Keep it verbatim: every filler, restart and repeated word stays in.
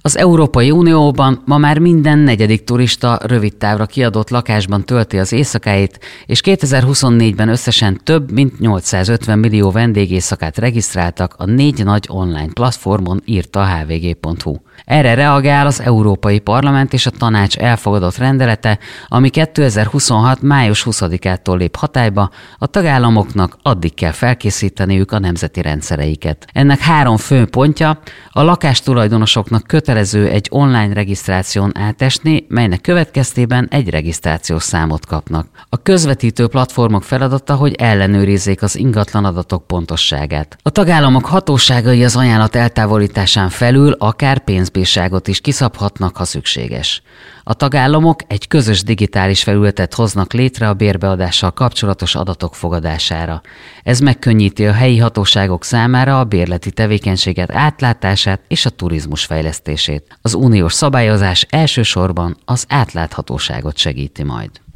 Az Európai Unióban ma már minden negyedik turista rövid távra kiadott lakásban tölti az éjszakáit, és kétezer-huszonnégyben összesen több mint nyolcszázötven millió vendégéjszakát regisztráltak a négy nagy online platformon, írta a há vé gé pont hú. Erre reagál az Európai Parlament és a Tanács elfogadott rendelete, ami kétezer-huszonhat. május huszadikától lép hatályba, a tagállamoknak addig kell felkészíteniük a nemzeti rendszereiket. Ennek három fő pontja: a lakástulajdonosoknak kötelező egy online regisztráción átesni, melynek következtében egy regisztrációs számot kapnak. A közvetítő platformok feladata, hogy ellenőrizzék az ingatlan adatok pontosságát. A tagállamok hatóságai az ajánlat eltávolításán felül akár pénzbírságot is kiszabhatnak, ha szükséges. A tagállamok egy közös digitális felületet hoznak létre a bérbeadással kapcsolatos adatok fogadására. Ez megkönnyíti a helyi hatóságok számára a bérleti tevékenységet átlátását és a turizmus fejlesztését. Az uniós szabályozás elsősorban az átláthatóságot segíti majd.